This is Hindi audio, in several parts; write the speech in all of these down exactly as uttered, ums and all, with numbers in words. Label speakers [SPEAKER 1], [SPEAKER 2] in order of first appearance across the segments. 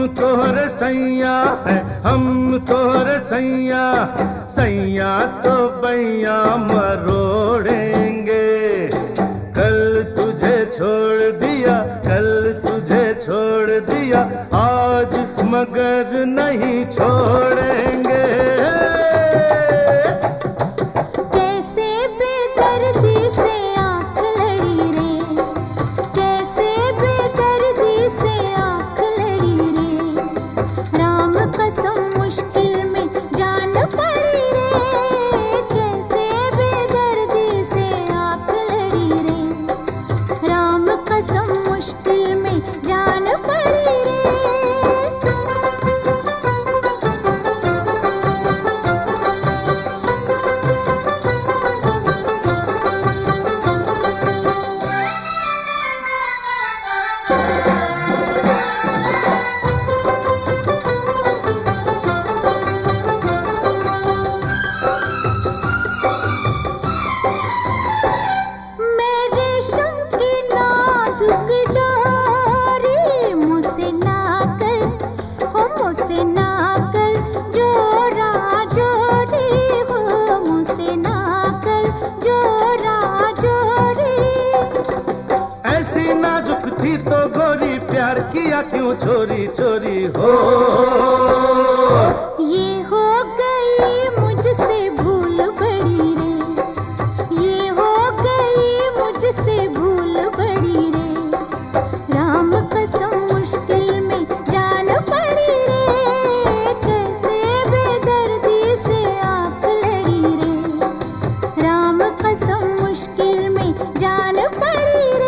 [SPEAKER 1] तोहरे सैया है, हम तोहरे सैया, सैया तो बैया मरोड़ेंगे। कल तुझे छोड़ दिया, कल तुझे छोड़ दिया, आज मगर नहीं छोड़ेंगे।
[SPEAKER 2] कैसे बेदर्दी से आँख लड़ी रे, कैसे बेदर्दी से आँख लड़ी रे, राम कसम मुश्किल में जान पड़ी रे। कैसे बेदर्दी से आँख लड़ी रे, राम कसम मुश्किल में जान पड़ी रे।
[SPEAKER 1] थी तो गोरी प्यार किया क्यों चोरी चोरी हो।
[SPEAKER 2] ये हो गई मुझसे भूल बड़ी रे, ये हो गई मुझसे भूल बड़ी रे, राम कसम मुश्किल में जान पड़ी रे। कैसे बेदर्दी से आँख लड़ी रे, राम कसम मुश्किल में जान पड़ी रे।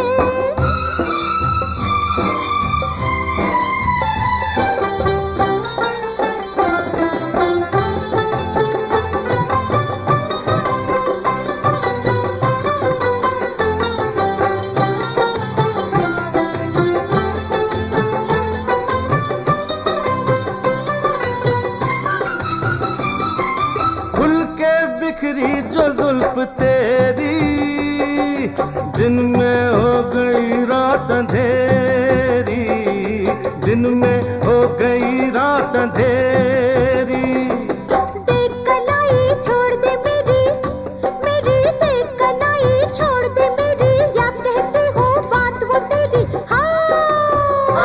[SPEAKER 1] बिखरी जो जुल्फ तेरी, दिन में हो गई रात अंधेरी, दिन में हो गई रात अंधेरी।
[SPEAKER 2] देख कलाई छोड़ दे मेरी, मेरी देख कलाई छोड़ दे मेरी, या कहती हूँ बात वो तेरी। हाँ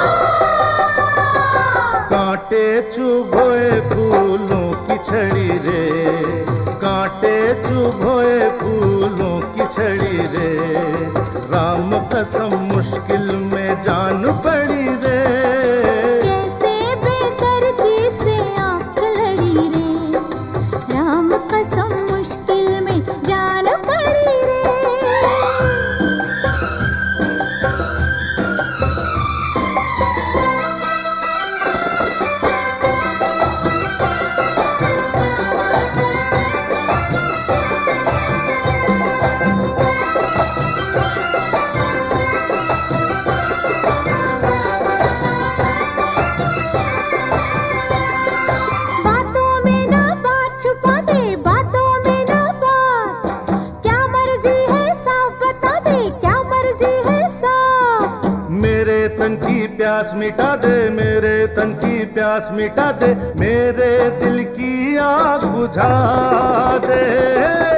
[SPEAKER 1] कांटे चुभोए फूलों की छड़ी रे, कांटे चुभोए फूलों की छड़ी रे, राम कसम मुश्किल में जान पड़ी रे।
[SPEAKER 2] कैसे बेदर्दी से आँख लड़ी रे, राम कसम मुश्किल में जान पड़ी रे।
[SPEAKER 1] तन की प्यास मिटा दे, मेरे तन की प्यास मिटा दे, मेरे दिल की आग बुझा दे।